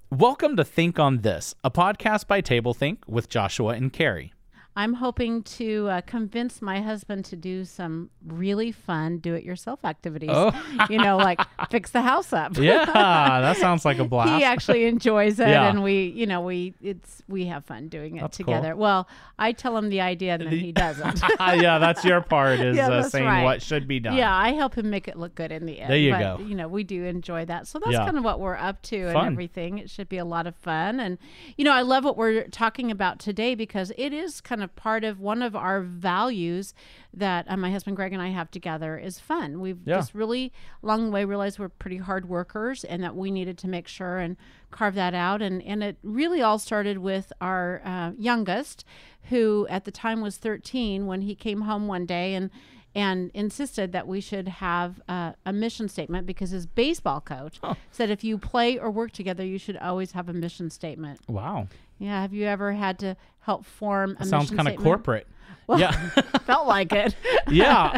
Welcome to Think on This, a podcast by TableThink with Joshua and Carrie. I'm hoping to convince my husband to do some really fun do-it-yourself activities. Oh. Like fix the house up. Yeah, that sounds like a blast. He actually enjoys it, Yeah. and we have fun doing it That's together. cool. Well, I tell him the idea, and then he doesn't. Yeah, that's your part is Yeah, that's saying right. what should be done. Yeah, I help him make it look good in the end. There you but, go. We do enjoy that. So that's Yeah. kind of what we're up to and Fun. everything. It should be a lot of fun. And, I love what we're talking about today because it is kind of part of one of our values that my husband Greg and I have together is fun. We've just really along the way realized we're pretty hard workers and that we needed to make sure and carve that out. And it really all started with our youngest, who at the time was 13, when he came home one day and insisted that we should have a mission statement because his baseball coach said if you play or work together, you should always have a mission statement. Wow. Yeah. Have you ever had to help form a Sounds mission kind of statement? corporate. Well, Yeah. felt like it. Yeah,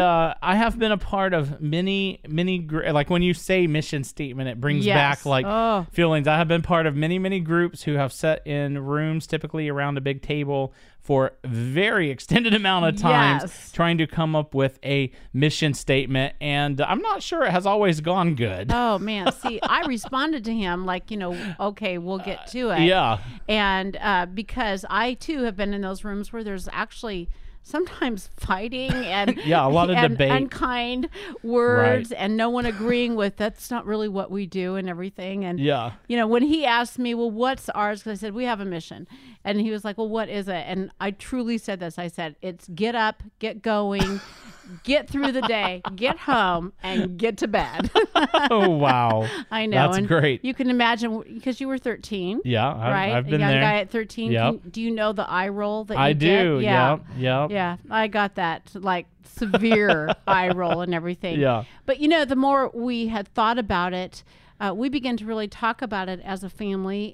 I have been a part of many like when you say mission statement, it brings Yes. back feelings. I have been part of many groups who have sat in rooms, typically around a big table, for very extended amount of times, Yes. trying to come up with a mission statement, and I'm not sure it has always gone good. Oh, man. See, I responded to him like, okay, we'll get to it. Yeah. And because I, too, have been in those rooms where there's actually sometimes fighting and Yeah, a lot of and debate. unkind words and no one agreeing with that's not really what we do and everything. And, Yeah. when he asked me, well, what's ours? Because I said, we have a mission. And he was like, well, what is it? And I truly said this. I said, it's get up, get going, get through the day, get home, and get to bed. Oh, wow. I know. That's and great. You can imagine because you were 13. Yeah, Right? I've been a young there. guy at 13. Yep. Do you know the eye roll that you I get? do. Yeah. Yep. Yeah. I got that like severe eye roll and everything. Yeah. But the more we had thought about it, we began to really talk about it as a family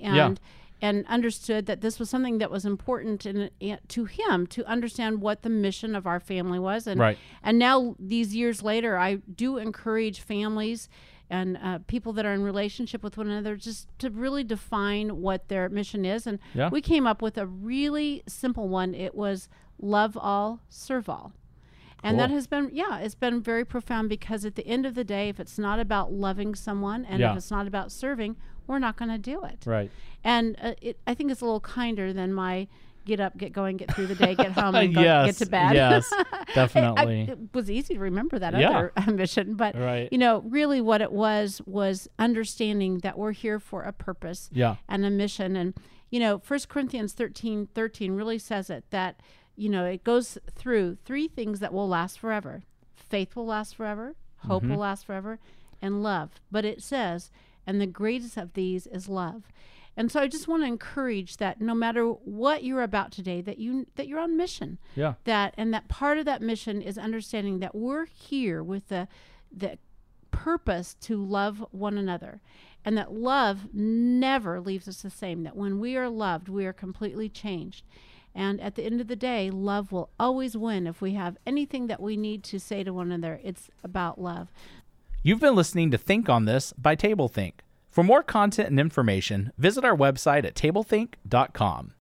and understood that this was something that was important to him to understand what the mission of our family was. And, Right. and now these years later, I do encourage families and people that are in relationship with one another just to really define what their mission is. And we came up with a really simple one. It was love all, serve all. And that has been, it's been very profound because at the end of the day, if it's not about loving someone and if it's not about serving, we're not going to do it. Right. And I think it's a little kinder than my get up, get going, get through the day, get home, and Yes, get to bed. yes, definitely. It was easy to remember that Yeah. other mission. But, Right. really what it was understanding that we're here for a purpose and a mission. And, 1 Corinthians 13:13 really says it, that, it goes through three things that will last forever. Faith will last forever, hope will last forever, and love. But it says, and the greatest of these is love. And so I just want to encourage that no matter what you're about today, that you're on mission. Yeah. That part of that mission is understanding that we're here with the purpose to love one another. And that love never leaves us the same. That when we are loved, we are completely changed. And at the end of the day, love will always win. If we have anything that we need to say to one another, it's about love. You've been listening to Think on This by TableThink. For more content and information, visit our website at tablethink.com.